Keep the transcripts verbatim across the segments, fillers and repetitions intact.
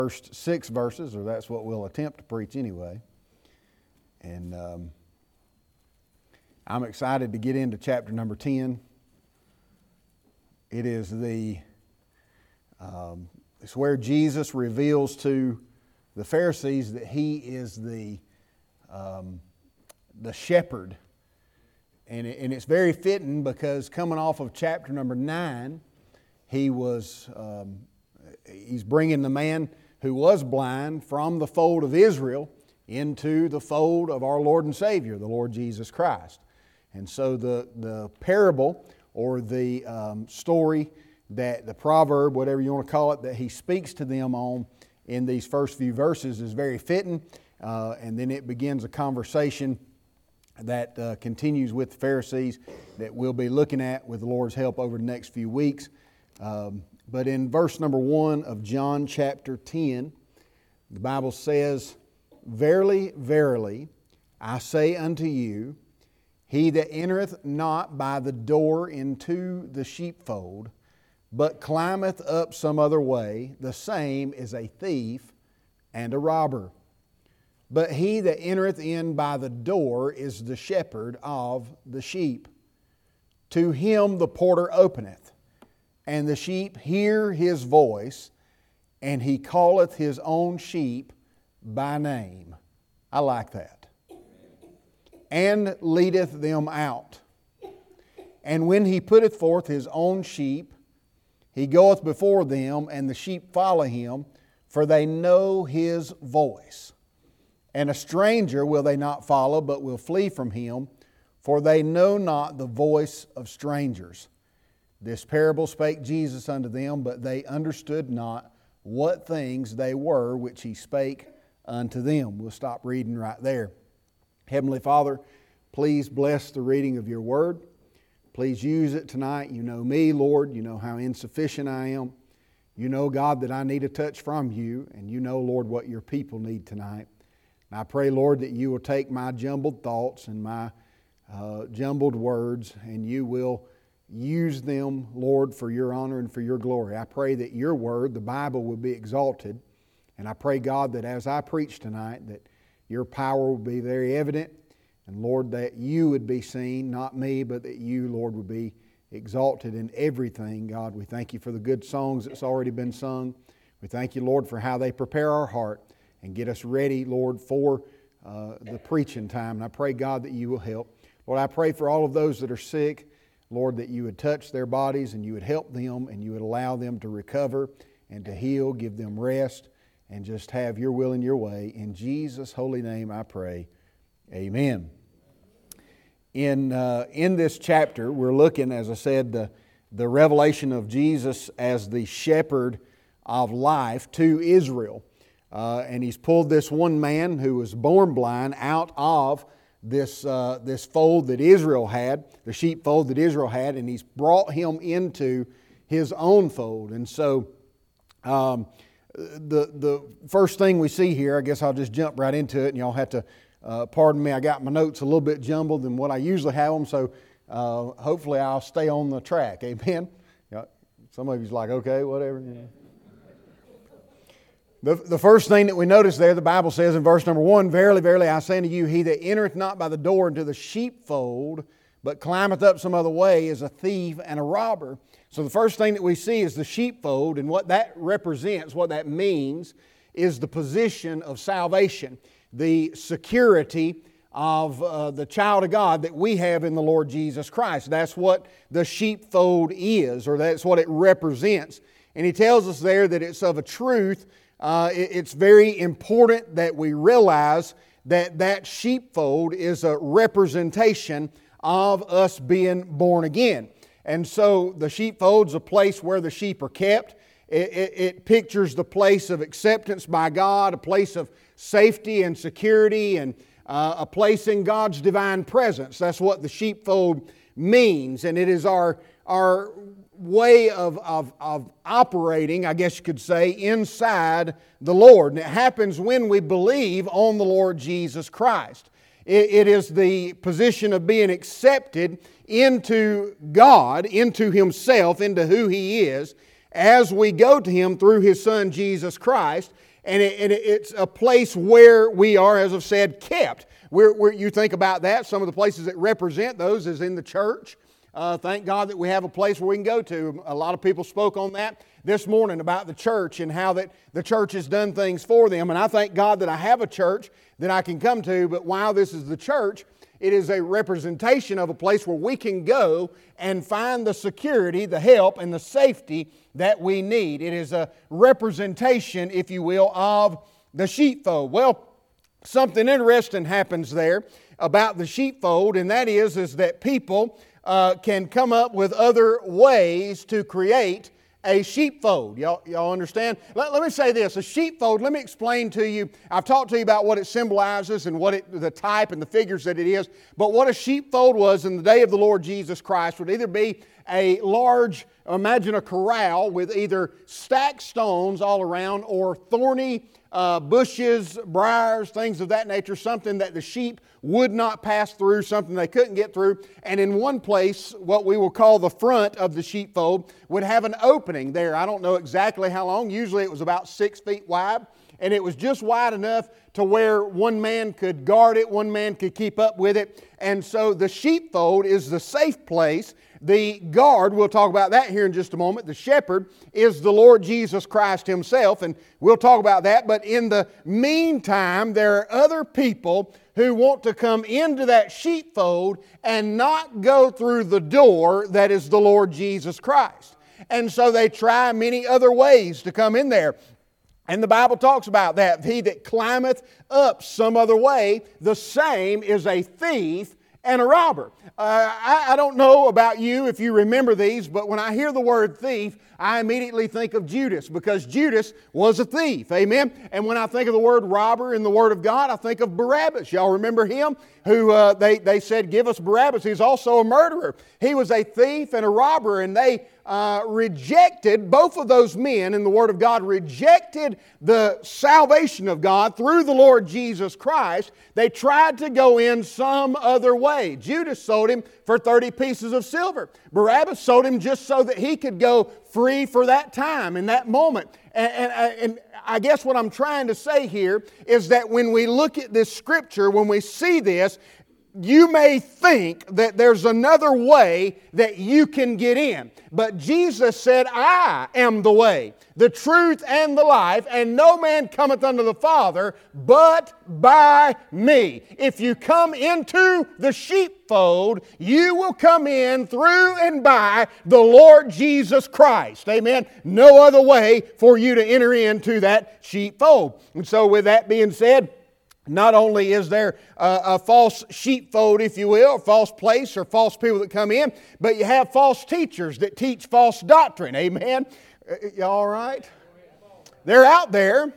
First six verses, or that's what we'll attempt to preach anyway. And um, I'm excited to get into chapter number ten. It is the, um, it's where Jesus reveals to the Pharisees that He is the, um, the shepherd. And, it, and it's very fitting because coming off of chapter number nine, He was, um, He's bringing the man who was blind from the fold of Israel into the fold of our Lord and Savior, the Lord Jesus Christ. And so the, the parable or the um, story that the proverb, whatever you want to call it, that He speaks to them on in these first few verses is very fitting. Uh, and then it begins a conversation that uh, continues with the Pharisees that we'll be looking at with the Lord's help over the next few weeks. Um, But in verse number one of John chapter ten, the Bible says, "Verily, verily, I say unto you, he that entereth not by the door into the sheepfold, but climbeth up some other way, the same is a thief and a robber. But he that entereth in by the door is the shepherd of the sheep. To him the porter openeth, and the sheep hear his voice, and he calleth his own sheep by name." I like that. "And leadeth them out. And when he putteth forth his own sheep, he goeth before them, and the sheep follow him, for they know his voice. And a stranger will they not follow, but will flee from him, for they know not the voice of strangers. This parable spake Jesus unto them, but they understood not what things they were which He spake unto them." We'll stop reading right there. Heavenly Father, please bless the reading of Your Word. Please use it tonight. You know me, Lord. You know how insufficient I am. You know, God, that I need a touch from You, and You know, Lord, what Your people need tonight. And I pray, Lord, that You will take my jumbled thoughts and my uh, jumbled words, and You will use them, Lord, for Your honor and for Your glory. I pray that Your Word, the Bible, will be exalted. And I pray, God, that as I preach tonight, that Your power will be very evident. And, Lord, that You would be seen, not me, but that You, Lord, would be exalted in everything. God, we thank You for the good songs that's already been sung. We thank You, Lord, for how they prepare our heart and get us ready, Lord, for uh, the preaching time. And I pray, God, that You will help. Lord, I pray for all of those that are sick, Lord, that You would touch their bodies and You would help them and You would allow them to recover and to heal, give them rest, and just have Your will and Your way. In Jesus' holy name I pray. Amen. In, uh, in this chapter, we're looking, as I said, the, the revelation of Jesus as the shepherd of life to Israel. Uh, and He's pulled this one man who was born blind out of this uh, this fold that Israel had, the sheepfold that Israel had, and He's brought him into His own fold. And so um, the the first thing we see here, I guess I'll just jump right into it, and y'all have to uh, pardon me. I got my notes a little bit jumbled than what I usually have them, so uh, hopefully I'll stay on the track. Amen. Yeah, some of you's like, okay, whatever. Yeah. The, the first thing that we notice there, the Bible says in verse number one, "Verily, verily, I say unto you, he that entereth not by the door into the sheepfold, but climbeth up some other way, is a thief and a robber." So the first thing that we see is the sheepfold, and what that represents, what that means, is the position of salvation, the security of uh, the child of God that we have in the Lord Jesus Christ. That's what the sheepfold is, or that's what it represents. And He tells us there that it's of a truth. Uh, it's very important that we realize that that sheepfold is a representation of us being born again. And so the sheepfold's a place where the sheep are kept. It, it, it pictures the place of acceptance by God, a place of safety and security, and uh, a place in God's divine presence. That's what the sheepfold means. And it is our, our way of, of, of operating, I guess you could say, inside the Lord. And it happens when we believe on the Lord Jesus Christ. It, it is the position of being accepted into God, into Himself, into who He is, as we go to Him through His Son Jesus Christ. And, it, and it's a place where we are, as I've said, kept. We're, we're, you think about that, some of the places that represent those is in the church. Uh, thank God that we have a place where we can go to. A lot of people spoke on that this morning about the church and how that the church has done things for them. And I thank God that I have a church that I can come to. But while this is the church, it is a representation of a place where we can go and find the security, the help, and the safety that we need. It is a representation, if you will, of the sheepfold. Well, something interesting happens there about the sheepfold, and that is, is that people uh, can come up with other ways to create a sheepfold. Y'all, y'all understand? Let, let me say this. A sheepfold, let me explain to you. I've talked to you about what it symbolizes and what it, the type and the figures that it is. But what a sheepfold was in the day of the Lord Jesus Christ would either be a large, imagine a corral with either stacked stones all around or thorny uh, bushes, briars, things of that nature, something that the sheep would not pass through, something they couldn't get through. And in one place, what we will call the front of the sheepfold would have an opening there. I don't know exactly how long. Usually it was about six feet wide. And it was just wide enough to where one man could guard it, one man could keep up with it. And so the sheepfold is the safe place. The guard, we'll talk about that here in just a moment, the shepherd is the Lord Jesus Christ Himself, and we'll talk about that. But in the meantime, there are other people who want to come into that sheepfold and not go through the door that is the Lord Jesus Christ. And so they try many other ways to come in there. And the Bible talks about that. He that climbeth up some other way, the same is a thief and a robber. Uh, I, I don't know about you if you remember these, but when I hear the word thief, I immediately think of Judas, because Judas was a thief. Amen? And when I think of the word robber in the Word of God, I think of Barabbas. Y'all remember him? Who uh, they, they said, give us Barabbas. He's also a murderer. He was a thief and a robber, and they uh, rejected, both of those men in the Word of God rejected the salvation of God through the Lord Jesus Christ. They tried to go in some other way. Judas sold him for thirty pieces of silver. Barabbas sold him just so that he could go free for that time, in that moment. And, and, and I guess what I'm trying to say here is that when we look at this Scripture, when we see this, you may think that there's another way that you can get in. But Jesus said, I am the way, the truth, and the life, and no man cometh unto the Father but by me. If you come into the sheepfold, you will come in through and by the Lord Jesus Christ. Amen. No other way for you to enter into that sheepfold. And so with that being said, not only is there a, a false sheepfold, if you will, a false place or false people that come in, but you have false teachers that teach false doctrine. Amen? You all right? They're out there.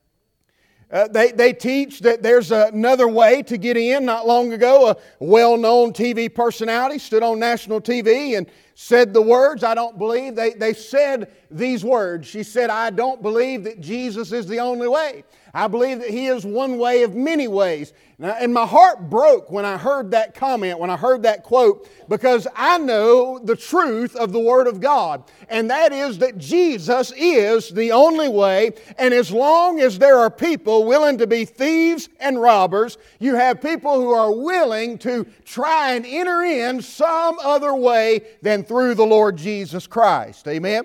Uh, they, they teach that there's another way to get in. Not long ago, a well-known T V personality stood on national T V and said the words, I don't believe, they, they said these words. She said, I don't believe that Jesus is the only way. I believe that He is one way of many ways. And my heart broke when I heard that comment, when I heard that quote, because I know the truth of the Word of God. And that is that Jesus is the only way. And as long as there are people willing to be thieves and robbers, you have people who are willing to try and enter in some other way than through the Lord Jesus Christ. Amen?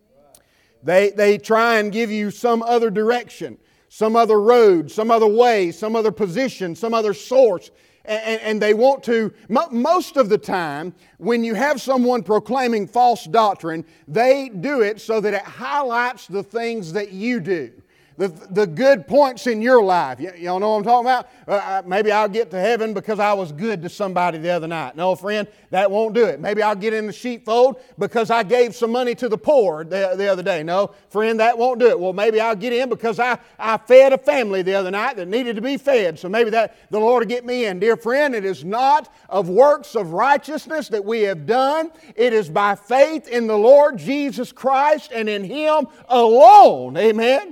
They, they try and give you some other direction, some other road, some other way, some other position, some other source. And, and they want to, most of the time, when you have someone proclaiming false doctrine, they do it so that it highlights the things that you do. The, the good points in your life. Y- y'all know what I'm talking about? Uh, maybe I'll get to heaven because I was good to somebody the other night. No, friend, that won't do it. Maybe I'll get in the sheepfold because I gave some money to the poor the, the other day. No, friend, that won't do it. Well, maybe I'll get in because I, I fed a family the other night that needed to be fed. So maybe that the Lord will get me in. Dear friend, it is not of works of righteousness that we have done. It is by faith in the Lord Jesus Christ and in Him alone. Amen.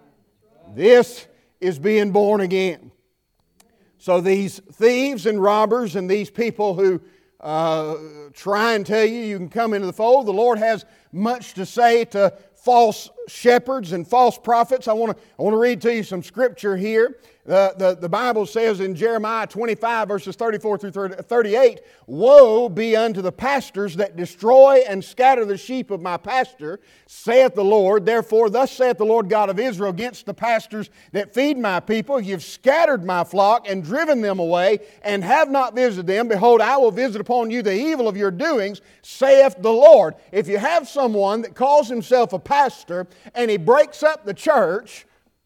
This is being born again. So these thieves and robbers and these people who uh, try and tell you you can come into the fold, the Lord has much to say to false shepherds and false prophets. I want to I want to read to you some scripture here. The, the, the Bible says in Jeremiah twenty-five, verses thirty-four through thirty-eight, "Woe be unto the pastors that destroy and scatter the sheep of my pasture, saith the Lord. Therefore, thus saith the Lord God of Israel against the pastors that feed my people. You've scattered my flock and driven them away, and have not visited them. Behold, I will visit upon you the evil of your doings, saith the Lord." If you have someone that calls himself a pastor and he breaks up the church,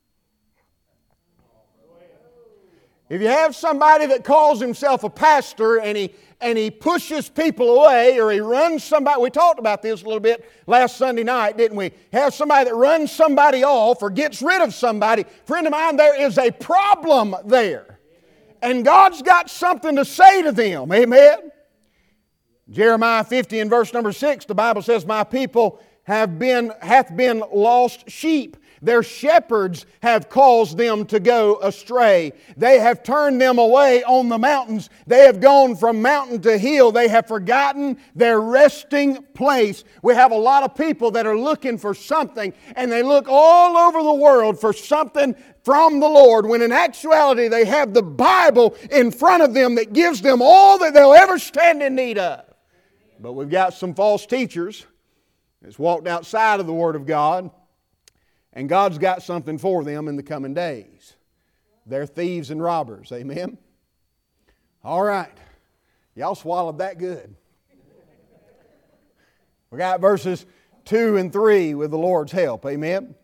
if you have somebody that calls himself a pastor and he and he pushes people away, or he runs somebody, we talked about this a little bit last Sunday night, didn't we? Have somebody that runs somebody off or gets rid of somebody. Friend of mine, there is a problem there. And God's got something to say to them. Amen? Jeremiah fifty and verse number six, the Bible says, "My people have been, hath been lost sheep. Their shepherds have caused them to go astray. They have turned them away on the mountains. They have gone from mountain to hill. They have forgotten their resting place." We have a lot of people that are looking for something, and they look all over the world for something from the Lord, when in actuality they have the Bible in front of them that gives them all that they'll ever stand in need of. But we've got some false teachers that's walked outside of the Word of God, and God's got something for them in the coming days. They're thieves and robbers. Amen? All right. Y'all swallowed that good. We got verses two and three with the Lord's help. Amen?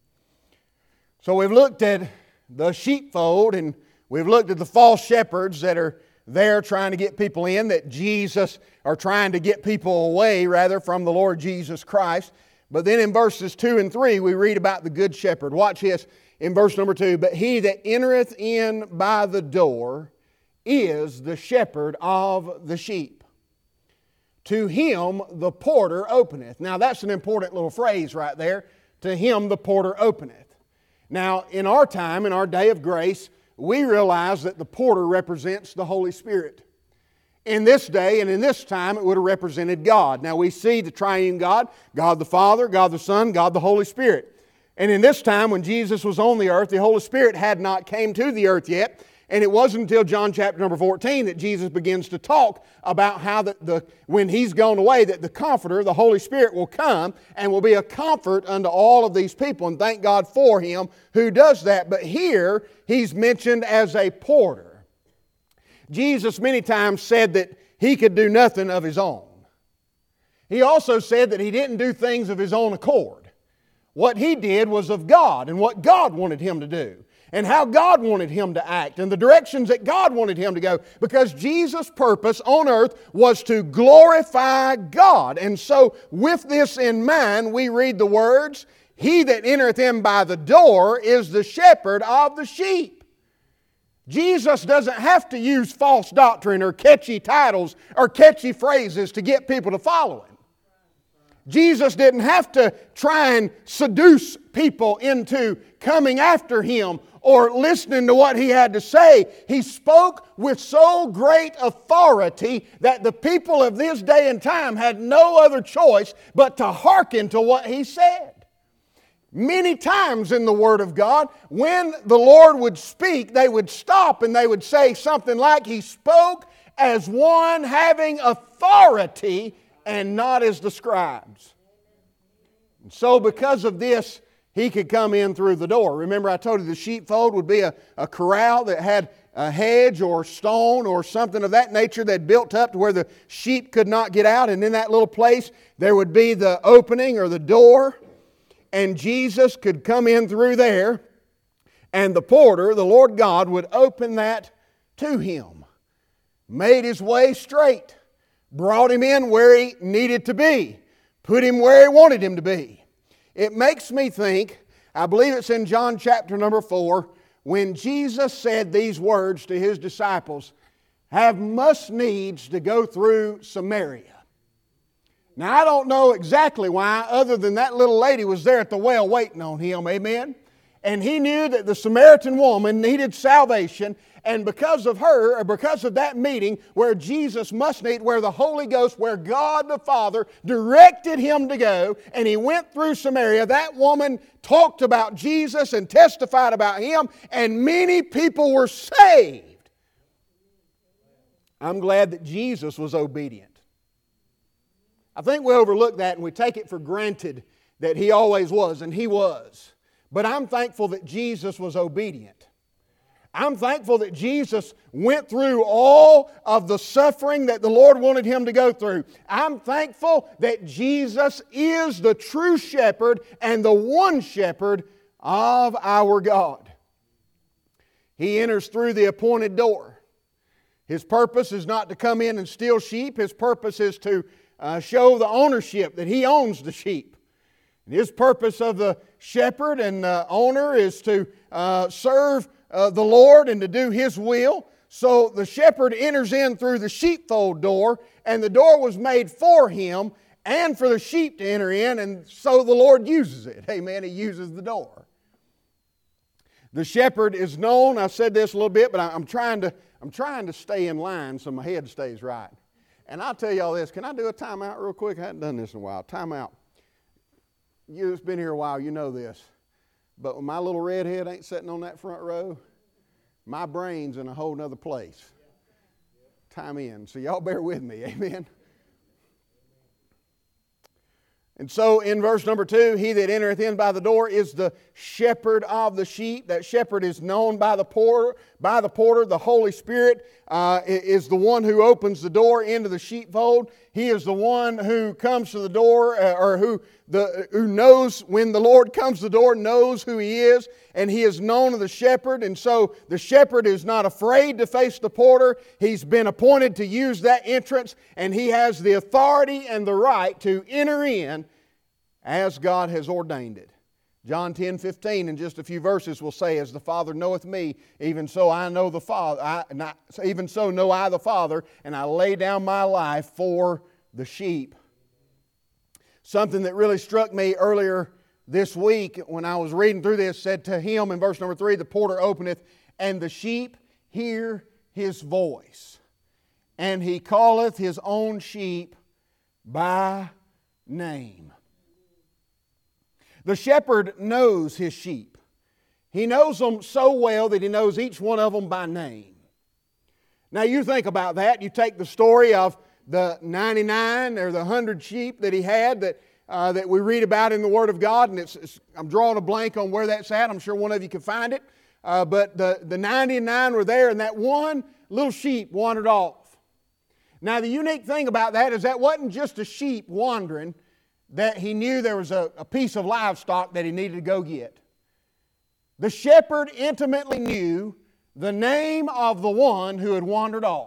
So we've looked at the sheepfold, and we've looked at the false shepherds that are there trying to get people in, that Jesus, are trying to get people away, rather, from the Lord Jesus Christ. But then in verses two and three, we read about the good shepherd. Watch this in verse number two. "But he that entereth in by the door is the shepherd of the sheep. To him the porter openeth." Now that's an important little phrase right there. To him the porter openeth. Now in our time, in our day of grace, we realize that the porter represents the Holy Spirit. In this day and in this time, it would have represented God. Now we see the triune God, God the Father, God the Son, God the Holy Spirit. And in this time, when Jesus was on the earth, the Holy Spirit had not came to the earth yet. And it wasn't until John chapter number fourteen that Jesus begins to talk about how the, the when He's gone away, that the Comforter, the Holy Spirit, will come and will be a comfort unto all of these people. And thank God for Him who does that. But here, He's mentioned as a porter. Jesus many times said that He could do nothing of His own. He also said that He didn't do things of His own accord. What He did was of God and what God wanted Him to do, and how God wanted Him to act, and the directions that God wanted Him to go, because Jesus' purpose on earth was to glorify God. And so with this in mind, we read the words, "He that entereth in by the door is the shepherd of the sheep." Jesus doesn't have to use false doctrine or catchy titles or catchy phrases to get people to follow Him. Jesus didn't have to try and seduce people into coming after Him or listening to what He had to say. He spoke with so great authority that the people of this day and time had no other choice but to hearken to what He said. Many times in the Word of God, when the Lord would speak, they would stop and they would say something like, He spoke as one having authority and not as the scribes. And so because of this, He could come in through the door. Remember, I told you the sheepfold would be a, a corral that had a hedge or stone or something of that nature that built up to where the sheep could not get out. And in that little place, there would be the opening or the door. And Jesus could come in through there, and the porter, the Lord God, would open that to him. Made his way straight. Brought him in where he needed to be. Put him where He wanted him to be. It makes me think, I believe it's in John chapter number four, when Jesus said these words to His disciples, "Have must needs to go through Samaria." Now, I don't know exactly why, other than that little lady was there at the well waiting on Him, amen? And he knew that the Samaritan woman needed salvation. And because of her, or because of that meeting where Jesus must meet, where the Holy Ghost, where God the Father directed him to go, and he went through Samaria, that woman talked about Jesus and testified about him, and many people were saved. I'm glad that Jesus was obedient. I think we overlook that and we take it for granted that he always was, and he was. But I'm thankful that Jesus was obedient. I'm thankful that Jesus went through all of the suffering that the Lord wanted him to go through. I'm thankful that Jesus is the true shepherd and the one shepherd of our God. He enters through the appointed door. His purpose is not to come in and steal sheep. His purpose is to uh, show the ownership, that he owns the sheep. And his purpose of the shepherd and the owner is to uh, serve Uh, the Lord and to do His will. So the shepherd enters in through the sheepfold door, and the door was made for him and for the sheep to enter in, and so the Lord uses it. Amen. He uses the door. The shepherd is known, I said this a little bit, but I'm trying to, I'm trying to stay in line so my head stays right. And I'll tell you all this. Can I do a timeout real quick? I hadn't done this in a while. Timeout. You've been here a while, you know this. But when my little redhead ain't sitting on that front row, my brain's in a whole nother place. Time in. So y'all bear with me. Amen. And so in verse number two, he that entereth in by the door is the shepherd of the sheep. That shepherd is known by the porter. By the porter, the Holy Spirit uh, is the one who opens the door into the sheepfold. He is the one who comes to the door, uh, or who the who knows when the Lord comes to the door, knows who He is, and He is known of the shepherd. And so the shepherd is not afraid to face the porter. He's been appointed to use that entrance, and he has the authority and the right to enter in as God has ordained it. John ten fifteen, in just a few verses, will say, "As the Father knoweth me, even so I know the Father. I, not, even so know I the Father, and I lay down my life for the sheep." Something that really struck me earlier this week when I was reading through this said, "To him," in verse number three, "the porter openeth, and the sheep hear his voice, and he calleth his own sheep by name." The shepherd knows his sheep. He knows them so well that he knows each one of them by name. Now you think about that. You take the story of the ninety-nine or the one hundred sheep that he had that uh, that we read about in the Word of God, and it's, it's, I'm drawing a blank on where that's at. I'm sure one of you can find it. Uh, but the, the ninety-nine were there, and that one little sheep wandered off. Now the unique thing about that is that wasn't just a sheep wandering, that he knew there was a, a piece of livestock that he needed to go get. The shepherd intimately knew the name of the one who had wandered off.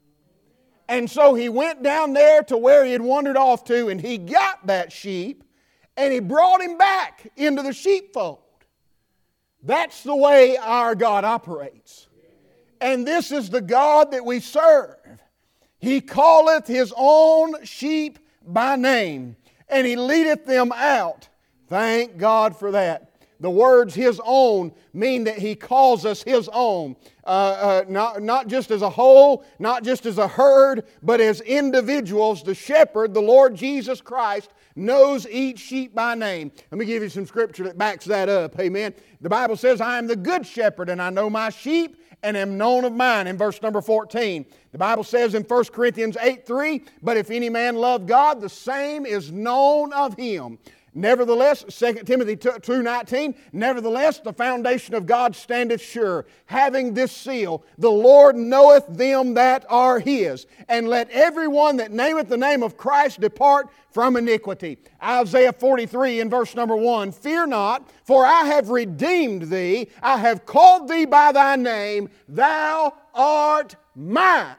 And so he went down there to where he had wandered off to, and he got that sheep, and he brought him back into the sheepfold. That's the way our God operates. And this is the God that we serve. He calleth His own sheep by name, and He leadeth them out. Thank God for that. The words His own mean that He calls us His own. Uh, uh, not, not just as a whole, not just as a herd, but as individuals. The shepherd, the Lord Jesus Christ, knows each sheep by name. Let me give you some scripture that backs that up. Amen. The Bible says, "I am the good shepherd, and I know my sheep, and am known of mine," in verse number fourteen. The Bible says in First Corinthians eight three, "But if any man love God, the same is known of him." Nevertheless, Second Timothy two nineteen, "Nevertheless, the foundation of God standeth sure, having this seal, the Lord knoweth them that are His. And let everyone that nameth the name of Christ depart from iniquity." Isaiah forty-three in verse number one, "Fear not, for I have redeemed thee. I have called thee by thy name. Thou art mine."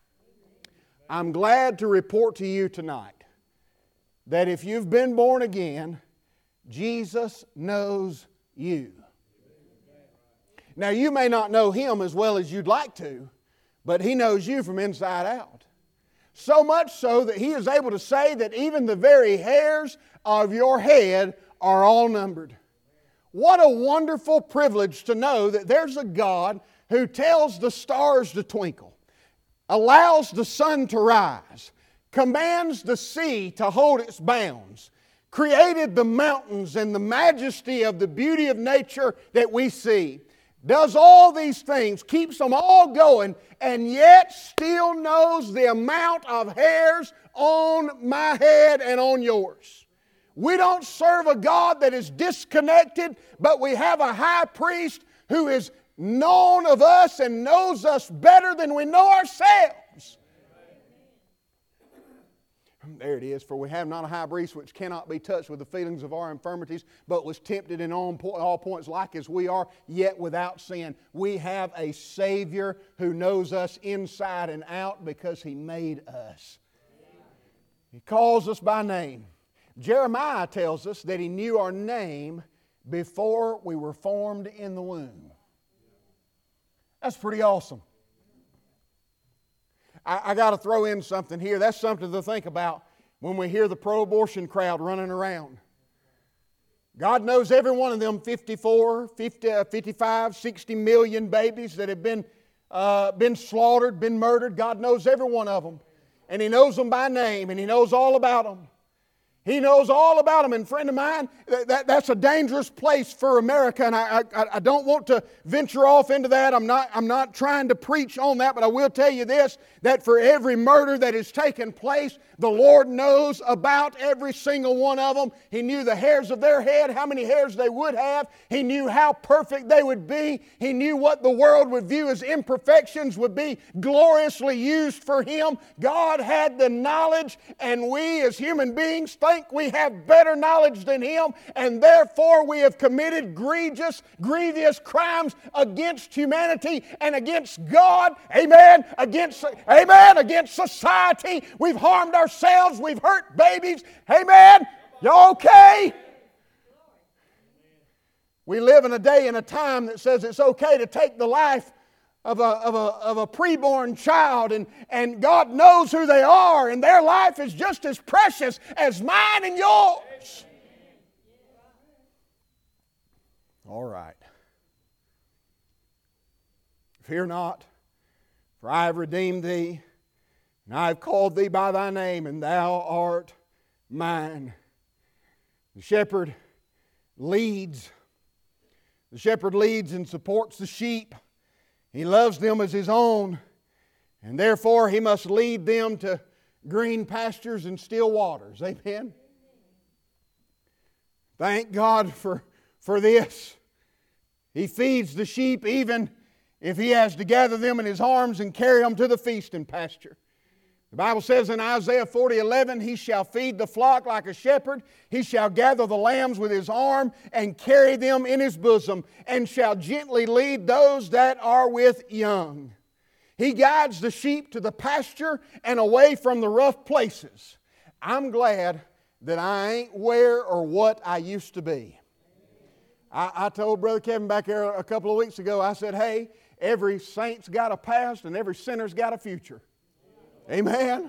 I'm glad to report to you tonight that if you've been born again, Jesus knows you. Now, you may not know Him as well as you'd like to, but He knows you from inside out. So much so that He is able to say that even the very hairs of your head are all numbered. what a wonderful privilege to know that there's a God who tells the stars to twinkle, allows the sun to rise, commands the sea to hold its bounds, created the mountains and the majesty of the beauty of nature that we see, does all these things, keeps them all going, and yet still knows the amount of hairs on my head and on yours. We don't serve a God that is disconnected, but we have a high priest who is known of us and knows us better than we know ourselves. There it is. For we have not a high priest which cannot be touched with the feelings of our infirmities, but was tempted in all points like as we are, yet without sin. We have a Savior who knows us inside and out because He made us. He calls us by name. Jeremiah tells us that He knew our name before we were formed in the womb. That's pretty awesome. I, I got to throw in something here. That's something to think about when we hear the pro-abortion crowd running around. God knows every one of them fifty-four, fifty, fifty-five, sixty million babies that have been, uh, been slaughtered, been murdered. God knows every one of them. And He knows them by name, and He knows all about them. He knows all about them. And friend of mine, that, that's a dangerous place for America. And I, I, I don't want to venture off into that. I'm not, I'm not trying to preach on that. But I will tell you this, that for every murder that has taken place, the Lord knows about every single one of them. He knew the hairs of their head, how many hairs they would have. He knew how perfect they would be. He knew what the world would view as imperfections would be gloriously used for Him. God had the knowledge, and we as human beings think we have better knowledge than Him, and therefore we have committed egregious, grievous crimes against humanity and against God. Amen. Against, amen. Against society. We've harmed ourselves. We've hurt babies. Amen. You okay? We live in a day and a time that says it's okay to take the life of a, of a, of a preborn child, and, and God knows who they are, and their life is just as precious as mine and yours. All right. Fear not, for I have redeemed thee, and I have called thee by thy name, and thou art mine. The shepherd leads. The shepherd leads and supports the sheep. He loves them as His own, and therefore He must lead them to green pastures and still waters. Amen? Thank God for, for this. He feeds the sheep even if He has to gather them in His arms and carry them to the feasting pasture. The Bible says in Isaiah forty eleven, He shall feed the flock like a shepherd. He shall gather the lambs with His arm and carry them in His bosom, and shall gently lead those that are with young. He guides the sheep to the pasture and away from the rough places. I'm glad that I ain't where or what I used to be. I, I told Brother Kevin back there a couple of weeks ago, I said, hey, every saint's got a past and every sinner's got a future. Amen.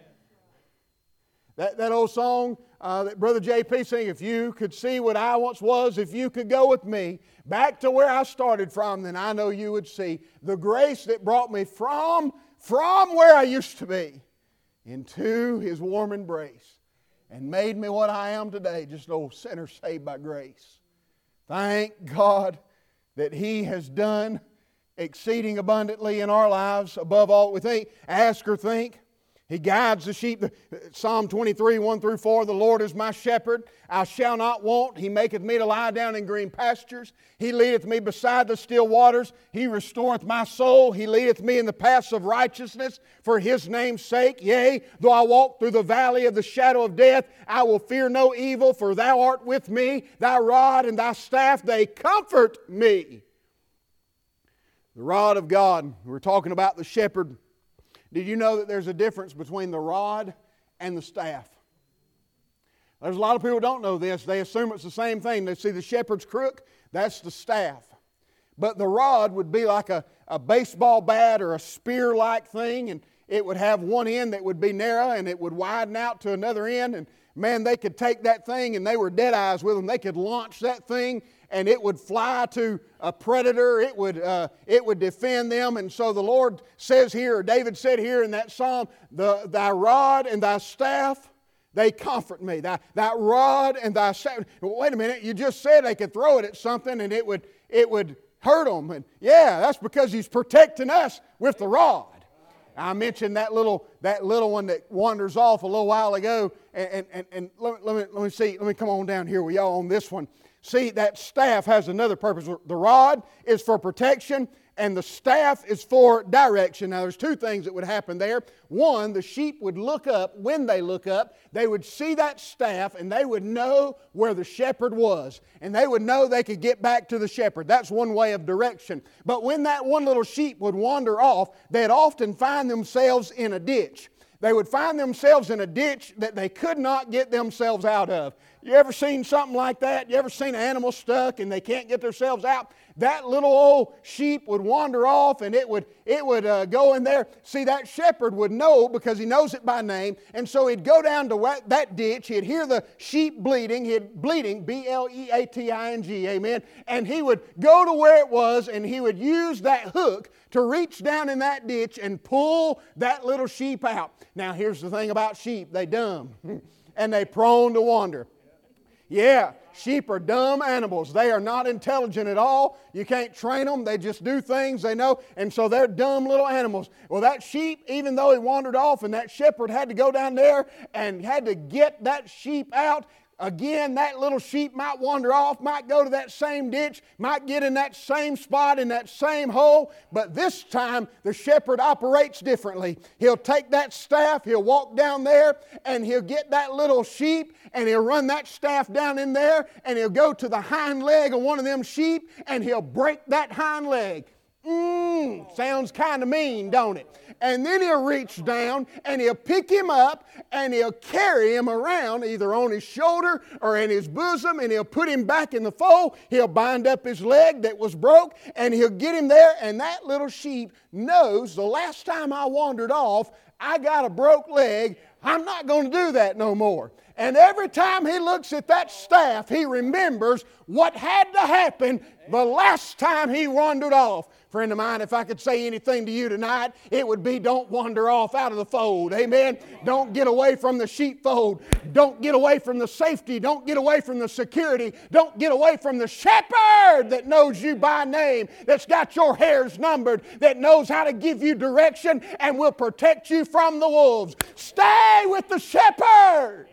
That, that old song uh, that Brother J P sang, if you could see what I once was, if you could go with me back to where I started from, then I know you would see the grace that brought me from, from where I used to be into His warm embrace and made me what I am today, just an old sinner saved by grace. Thank God that He has done exceeding abundantly in our lives, above all that we think, ask or think. He guides the sheep. Psalm twenty-three, one through four, the Lord is my shepherd, I shall not want. He maketh me to lie down in green pastures. He leadeth me beside the still waters. He restoreth my soul. He leadeth me in the paths of righteousness for His name's sake. Yea, though I walk through the valley of the shadow of death, I will fear no evil, for Thou art with me. Thy rod and Thy staff, they comfort me. The rod of God. We're talking about the shepherd. Did you know that there's a difference between the rod and the staff? There's a lot of people who don't know this. They assume it's the same thing. They see the shepherd's crook, that's the staff. But the rod would be like a, a baseball bat or a spear-like thing, and it would have one end that would be narrow and it would widen out to another end, and man, they could take that thing and they were dead eyes with them. They could launch that thing and it would fly to a predator. It would, uh, it would defend them. And so the Lord says here, or David said here in that psalm, the, thy rod and thy staff, they comfort me. Thy, thy rod and thy staff. Well, wait a minute, you just said they could throw it at something and it would, it would hurt them. And yeah, that's because He's protecting us with the rod. I mentioned that little that little one that wanders off a little while ago, and, and, and, and let, let, me, let me see, let me come on down here with y'all on this one. See, that staff has another purpose. The rod is for protection, and the staff is for direction. Now, there's two things that would happen there. One, the sheep would look up. When they look up, they would see that staff, and they would know where the shepherd was. And they would know they could get back to the shepherd. That's one way of direction. But when that one little sheep would wander off, they'd often find themselves in a ditch. They would find themselves in a ditch that they could not get themselves out of. You ever seen something like that? You ever seen an animal stuck and they can't get themselves out? That little old sheep would wander off, and it would, it would uh, go in there. See, that shepherd would know because he knows it by name, and so he'd go down to that ditch. He'd hear the sheep bleating. He'd bleating, B L E A T I N G, amen. And he would go to where it was, and he would use that hook to reach down in that ditch and pull that little sheep out. Now, here's the thing about sheep. They dumb, and they prone to wander. Yeah, sheep are dumb animals. They are not intelligent at all. You can't train them. They just do things they know. And so they're dumb little animals. Well, that sheep, even though he wandered off and that shepherd had to go down there and had to get that sheep out, again, that little sheep might wander off, might go to that same ditch, might get in that same spot, in that same hole. But this time, the shepherd operates differently. He'll take that staff, he'll walk down there, and he'll get that little sheep, and he'll run that staff down in there, and he'll go to the hind leg of one of them sheep, and he'll break that hind leg. Mmm, sounds kind of mean, don't it? And then he'll reach down and he'll pick him up and he'll carry him around either on his shoulder or in his bosom, and he'll put him back in the fold. He'll bind up his leg that was broke and he'll get him there, and that little sheep knows the last time I wandered off, I got a broke leg. I'm not going to do that no more. And every time he looks at that staff, he remembers what had to happen the last time he wandered off. Friend of mine, if I could say anything to you tonight, it would be don't wander off out of the fold. Amen? Don't get away from the sheepfold. Don't get away from the safety. Don't get away from the security. Don't get away from the shepherd that knows you by name, that's got your hairs numbered, that knows how to give you direction and will protect you from the wolves. Stay with the shepherd.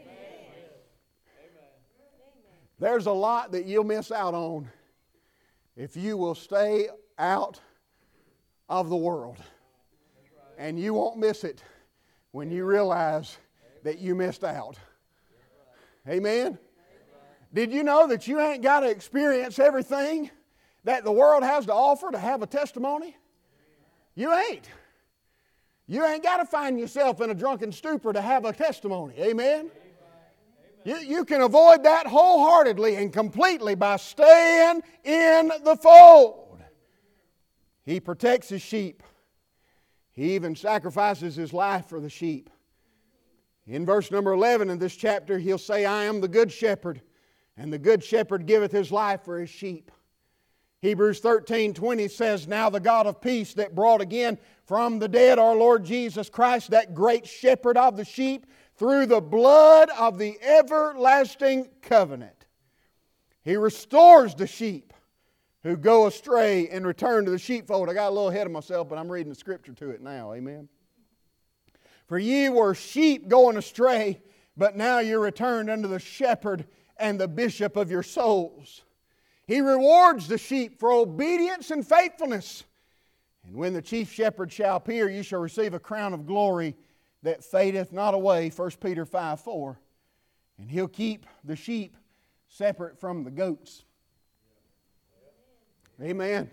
There's a lot that you'll miss out on if you will stay out of the world. And you won't miss it when you realize that you missed out. Amen? Did you know that you ain't got to experience everything that the world has to offer to have a testimony? You ain't. You ain't got to find yourself in a drunken stupor to have a testimony. Amen? You, you can avoid that wholeheartedly and completely by staying in the fold. He protects his sheep. He even sacrifices his life for the sheep. In verse number eleven in this chapter, he'll say, I am the good shepherd, and the good shepherd giveth his life for his sheep. Hebrews thirteen twenty says, Now the God of peace that brought again from the dead our Lord Jesus Christ, that great shepherd of the sheep, through the blood of the everlasting covenant. He restores the sheep who go astray and return to the sheepfold. I got a little ahead of myself, but I'm reading the scripture to it now. Amen. For ye were sheep going astray, but now you're returned unto the shepherd and the bishop of your souls. He rewards the sheep for obedience and faithfulness. And when the chief shepherd shall appear, you shall receive a crown of glory that fadeth not away, First Peter five four. And he'll keep the sheep separate from the goats. Amen.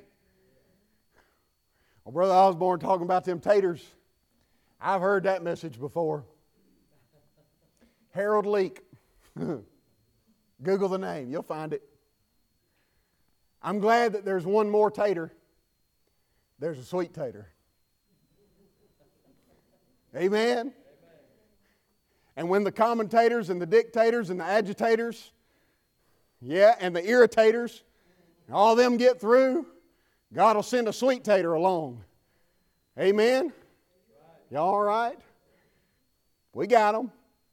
Well, Brother Osborne talking about them taters. I've heard that message before. Harold Leake. Google the name. You'll find it. I'm glad that there's one more tater. There's a sweet tater. Amen? Amen. And when the commentators and the dictators and the agitators Yeah, and the irritators, all them get through, God will send a sweet tater along. Amen? Y'all all right? We got them.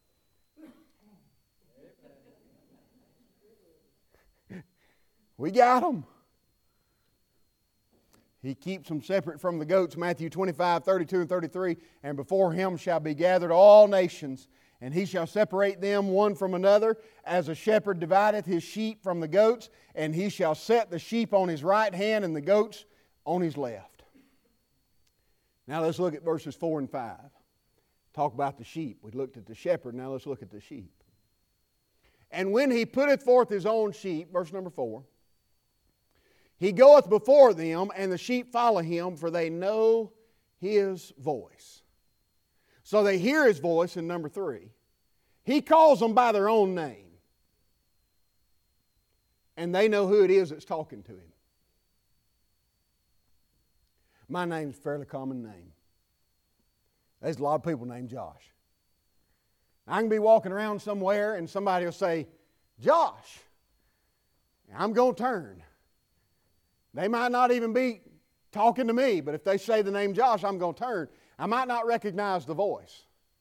We got them. He keeps them separate from the goats, Matthew twenty-five, thirty-two and thirty-three. And before Him shall be gathered all nations, and He shall separate them one from another, as a shepherd divideth his sheep from the goats, and He shall set the sheep on His right hand and the goats on His left. Now let's look at verses four and five. Talk about the sheep. We looked at the shepherd, now let's look at the sheep. And when He putteth forth His own sheep, verse number four, He goeth before them, and the sheep follow Him, for they know His voice. So they hear His voice in number three. He calls them by their own name. And they know who it is that's talking to Him. My name's a fairly common name. There's a lot of people named Josh. I can be walking around somewhere and somebody will say, Josh. I'm going to turn. They might not even be talking to me, but if they say the name Josh, I'm going to turn. I might not recognize the voice.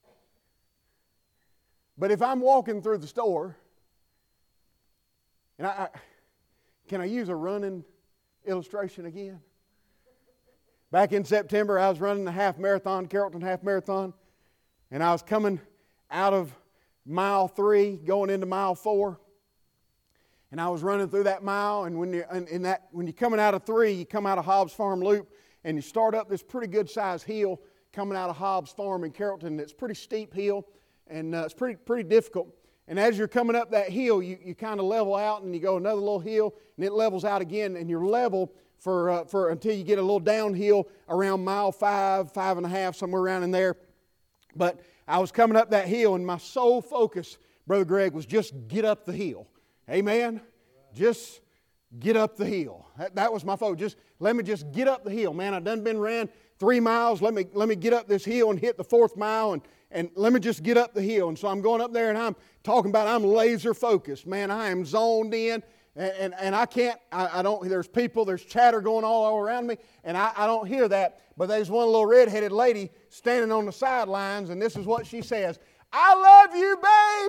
But if I'm walking through the store, and I, I can I use a running illustration again? Back in September, I was running the half marathon, Carrollton half marathon, and I was coming out of mile three, going into mile four. And I was running through that mile, and when you in, in that when you're coming out of three, you come out of Hobbs Farm Loop, and you start up this pretty good sized hill coming out of Hobbs Farm in Carrollton. It's a pretty steep hill, and uh, it's pretty pretty difficult. And as you're coming up that hill, you, you kind of level out, and you go another little hill, and it levels out again, and you're level for uh, for until you get a little downhill around mile five, five and a half, somewhere around in there. But I was coming up that hill, and my sole focus, Brother Greg, was just get up the hill. Amen? Just get up the hill. That, that was my focus. Just let me just get up the hill. Man, I done been ran three miles. Let me let me get up this hill and hit the fourth mile, and, and let me just get up the hill. And so I'm going up there, and I'm talking about I'm laser focused. Man, I am zoned in, and, and, and I can't, I, I don't, there's people, there's chatter going all around me, and I, I don't hear that. But there's one little red-headed lady standing on the sidelines, and this is what she says, I love you, babe.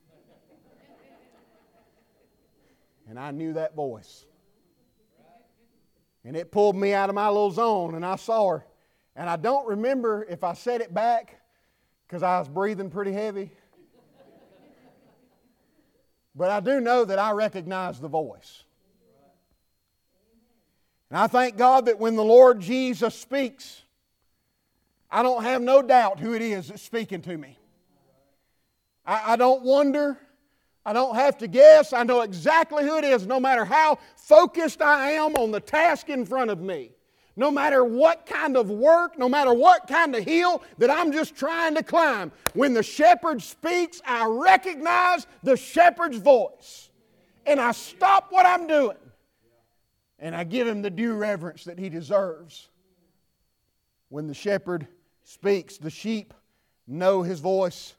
And I knew that voice. And it pulled me out of my little zone, and I saw her. And I don't remember if I said it back because I was breathing pretty heavy. But I do know that I recognized the voice. And I thank God that when the Lord Jesus speaks, I don't have no doubt who it is that's speaking to me. I, I don't wonder. I don't have to guess. I know exactly who it is, no matter how focused I am on the task in front of me. No matter what kind of work, no matter what kind of hill that I'm just trying to climb. When the shepherd speaks, I recognize the shepherd's voice. And I stop what I'm doing. And I give Him the due reverence that He deserves. When the shepherd speaks, the sheep know His voice.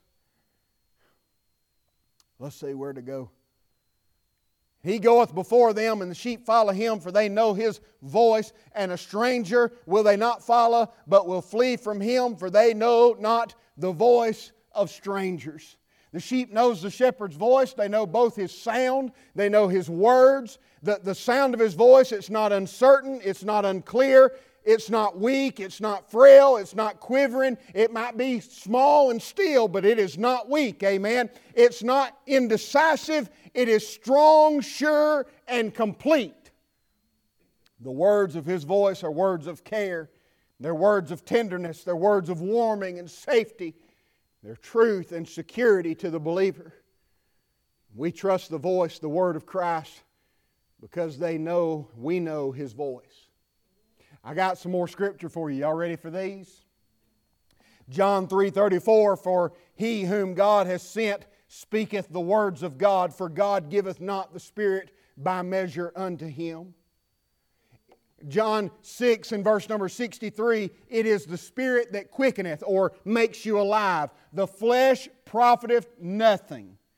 Let's see where to go. He goeth before them, and the sheep follow Him, for they know His voice. And a stranger will they not follow, but will flee from him, for they know not the voice of strangers. The sheep knows the shepherd's voice. They know both His sound. They know His words. The, the sound of His voice, it's not uncertain. It's not unclear. It's not weak, it's not frail, it's not quivering. It might be small and still, but it is not weak, amen? It's not indecisive, it is strong, sure, and complete. The words of His voice are words of care. They're words of tenderness. They're words of warming and safety. They're truth and security to the believer. We trust the voice, the word of Christ, because they know, we know His voice. I got some more scripture for you. Y'all ready for these? John three thirty-four, for he whom God has sent speaketh the words of God, for God giveth not the Spirit by measure unto him. John six and verse number sixty-three, it is the Spirit that quickeneth or makes you alive. The flesh profiteth nothing.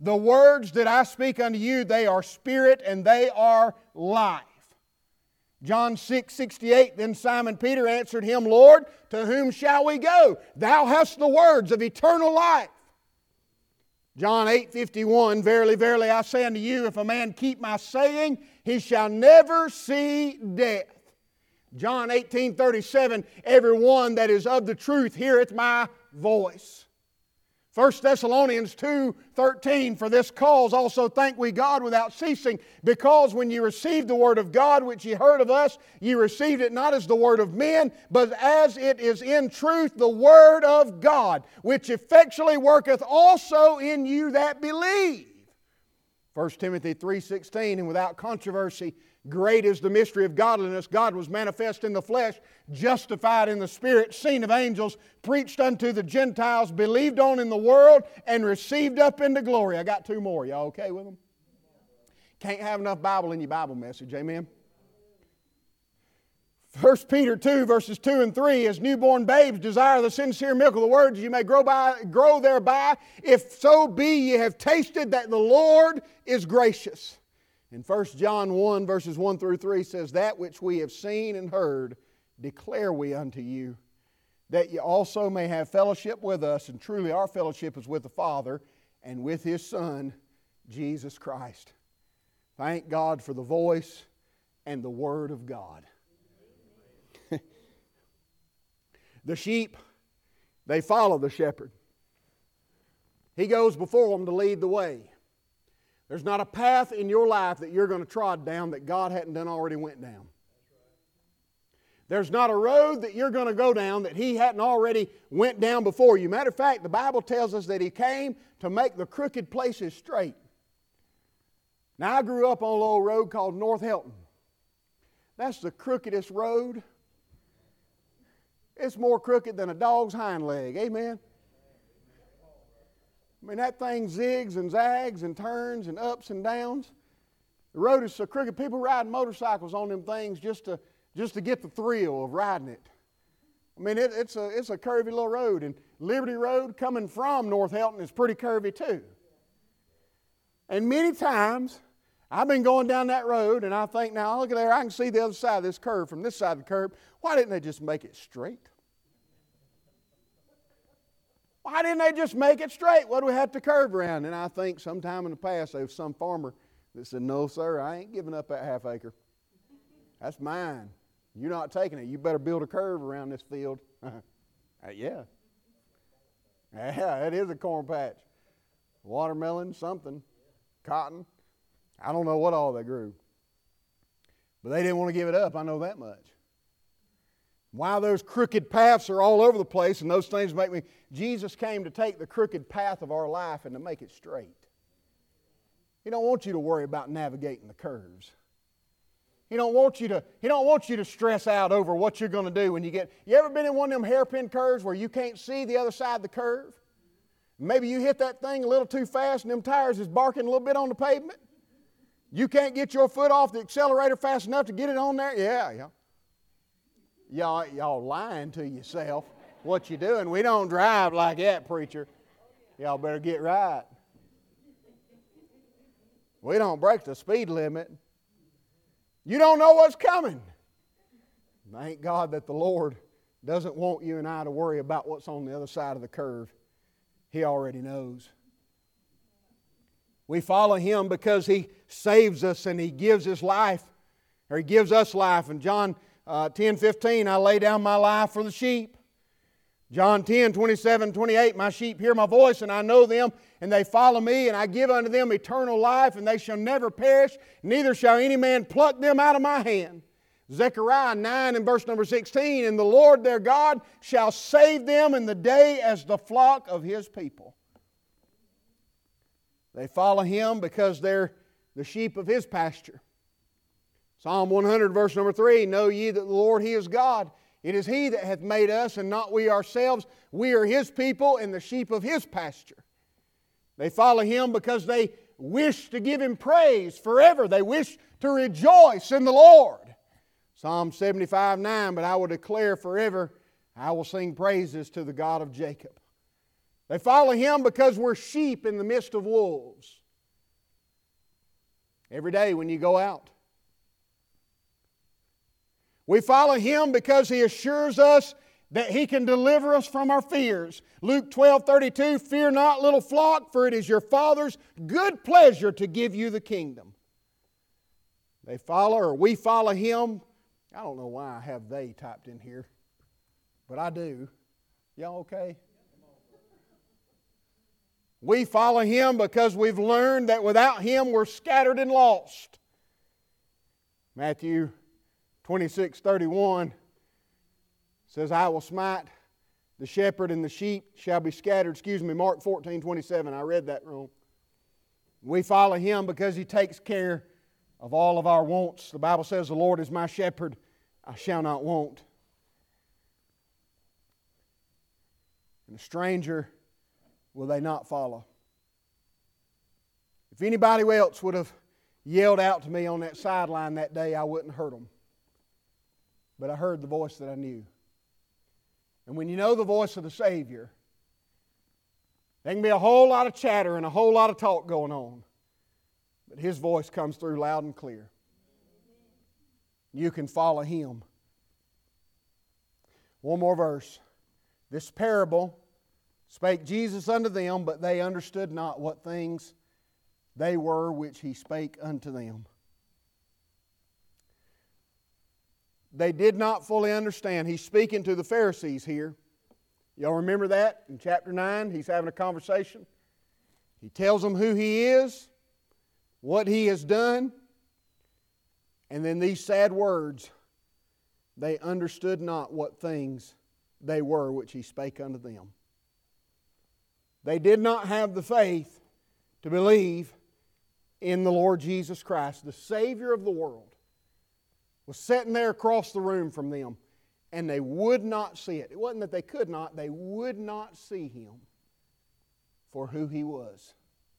The words that I speak unto you, they are spirit and they are life. John six sixty-eight, then Simon Peter answered him, Lord, to whom shall we go? Thou hast the words of eternal life. John eight fifty-one, verily, verily, I say unto you, if a man keep my saying, he shall never see death. John eighteen thirty-seven, every one that is of the truth heareth my voice. First Thessalonians two thirteen, for this cause also thank we God without ceasing, because when ye received the word of God which ye heard of us, ye received it not as the word of men, but as it is in truth the word of God, which effectually worketh also in you that believe. First Timothy three sixteen, and without controversy, great is the mystery of godliness. God was manifest in the flesh, justified in the Spirit, seen of angels, preached unto the Gentiles, believed on in the world, and received up into glory. I got two more. Y'all okay with them? Can't have enough Bible in your Bible message. Amen? First Peter two, verses two and three, as newborn babes desire the sincere milk of the word, you may grow, by, grow thereby, if so be ye have tasted that the Lord is gracious. And First John one, verses one through three says, that which we have seen and heard declare we unto you, that ye also may have fellowship with us, and truly our fellowship is with the Father and with His Son, Jesus Christ. Thank God for the voice and the Word of God. The sheep, they follow the shepherd. He goes before them to lead the way. There's not a path in your life that you're going to trod down that God hadn't done already went down. There's not a road that you're going to go down that He hadn't already went down before you. Matter of fact, the Bible tells us that He came to make the crooked places straight. Now, I grew up on a little road called North Helton. That's the crookedest road. It's more crooked than a dog's hind leg. Amen? I mean, that thing zigs and zags and turns and ups and downs. The road is so crooked. People riding motorcycles on them things just to just to get the thrill of riding it. I mean, it, it's a it's a curvy little road. And Liberty Road coming from North Helton is pretty curvy too. And many times, I've been going down that road and I think, now look at there, I can see the other side of this curve from this side of the curve. Why didn't they just make it straight? Why didn't they just make it straight? What do we have to curve around? And I think sometime in the past there was some farmer that said, no, sir, I ain't giving up that half acre. That's mine. You're not taking it. You better build a curve around this field. uh, yeah. Yeah, it is a corn patch. Watermelon, something. Cotton. I don't know what all they grew. But they didn't want to give it up. I know that much. While those crooked paths are all over the place and those things make me... Jesus came to take the crooked path of our life and to make it straight. He don't want you to worry about navigating the curves. He don't want you to, he don't want you to stress out over what you're going to do when you get... You ever been in one of them hairpin curves where you can't see the other side of the curve? Maybe you hit that thing a little too fast and them tires is barking a little bit on the pavement. You can't get your foot off the accelerator fast enough to get it on there? Yeah, yeah. Y'all, y'all lying to yourself. What you doing? We don't drive like that, preacher. Y'all better get right. We don't break the speed limit. You don't know what's coming. Thank God that the Lord doesn't want you and I to worry about what's on the other side of the curve. He already knows. We follow Him because He saves us and He gives His life, or He gives us life. And John uh, ten fifteen, I lay down my life for the sheep. John ten twenty-seven twenty-eight, my sheep hear my voice, and I know them, and they follow me, and I give unto them eternal life, and they shall never perish, neither shall any man pluck them out of my hand. Zechariah nine and verse number sixteen, and the Lord their God shall save them in the day as the flock of His people. They follow Him because they're the sheep of His pasture. Psalm one hundred verse number three, know ye that the Lord He is God. It is He that hath made us and not we ourselves. We are His people and the sheep of His pasture. They follow Him because they wish to give Him praise forever. They wish to rejoice in the Lord. Psalm seventy-five nine, but I will declare forever, I will sing praises to the God of Jacob. They follow Him because we're sheep in the midst of wolves. Every day when you go out. We follow Him because He assures us that He can deliver us from our fears. Luke twelve thirty-two, fear not, little flock, for it is your Father's good pleasure to give you the kingdom. They follow, or we follow Him. I don't know why I have they typed in here, but I do. Y'all okay? We follow Him because we've learned that without Him we're scattered and lost. Matthew twenty-six thirty-one says, I will smite the shepherd and the sheep shall be scattered. Excuse me, Mark fourteen twenty-seven. I read that wrong. We follow Him because He takes care of all of our wants. The Bible says, the Lord is my shepherd, I shall not want. And a stranger will they not follow. If anybody else would have yelled out to me on that sideline that day, I wouldn't have heard them. But I heard the voice that I knew. And when you know the voice of the Savior, there can be a whole lot of chatter and a whole lot of talk going on. But His voice comes through loud and clear. You can follow Him. One more verse. This parable spake Jesus unto them, but they understood not what things they were which He spake unto them. They did not fully understand. He's speaking to the Pharisees here. Y'all remember that? In chapter nine, He's having a conversation. He tells them who He is, what He has done, and then these sad words, they understood not what things they were which He spake unto them. They did not have the faith to believe in the Lord Jesus Christ, the Savior of the world, was sitting there across the room from them, and they would not see it. It wasn't that they could not, they would not see Him for who He was.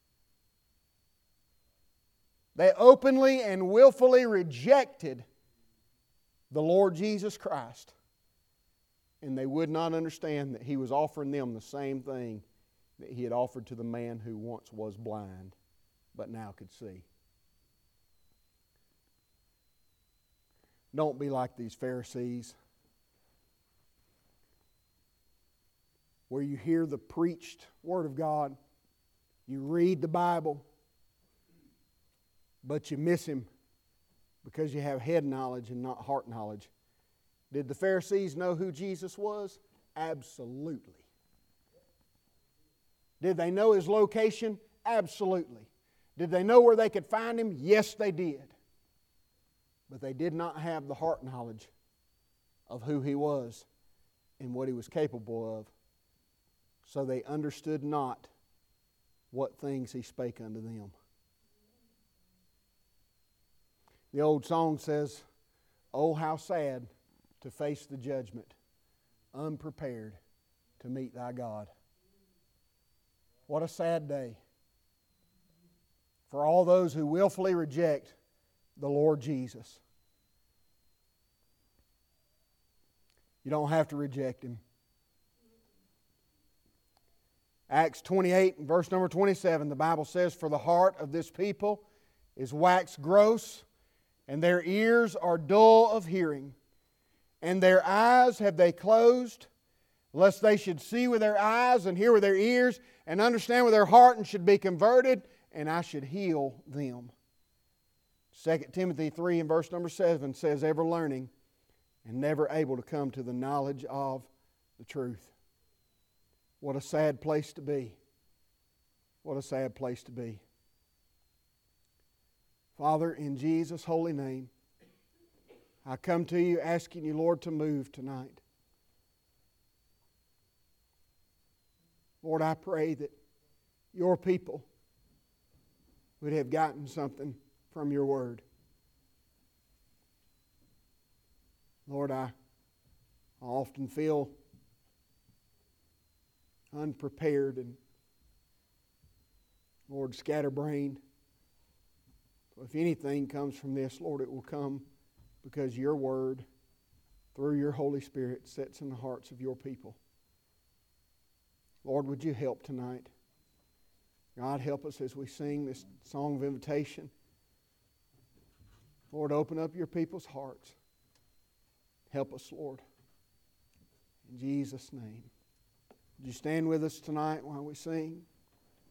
They openly and willfully rejected the Lord Jesus Christ, and they would not understand that He was offering them the same thing that He had offered to the man who once was blind, but now could see. Don't be like these Pharisees, where you hear the preached Word of God, you read the Bible, but you miss Him because you have head knowledge and not heart knowledge. Did the Pharisees know who Jesus was? Absolutely. Did they know His location? Absolutely. Did they know where they could find Him? Yes, they did. But they did not have the heart knowledge of who He was and what He was capable of. So they understood not what things He spake unto them. The old song says, oh, how sad to face the judgment, unprepared to meet thy God. What a sad day for all those who willfully reject the Lord Jesus. You don't have to reject Him. Acts twenty-eight, verse number twenty-seven, the Bible says, for the heart of this people is waxed gross, and their ears are dull of hearing, and their eyes have they closed, lest they should see with their eyes and hear with their ears, and understand with their heart, and should be converted, and I should heal them. Second Timothy three and verse number seven says, ever learning and never able to come to the knowledge of the truth. What a sad place to be. What a sad place to be. Father, in Jesus' holy name, I come to You asking You, Lord, to move tonight. Lord, I pray that Your people would have gotten something from Your Word. Lord, I, I often feel unprepared and, Lord, scatterbrained. So if anything comes from this, Lord, it will come because Your Word, through Your Holy Spirit, sets in the hearts of Your people. Lord, would you help tonight? God, help us as we sing this song of invitation. Lord, open up your people's hearts. Help us, Lord. In Jesus' name. Would you stand with us tonight while we sing?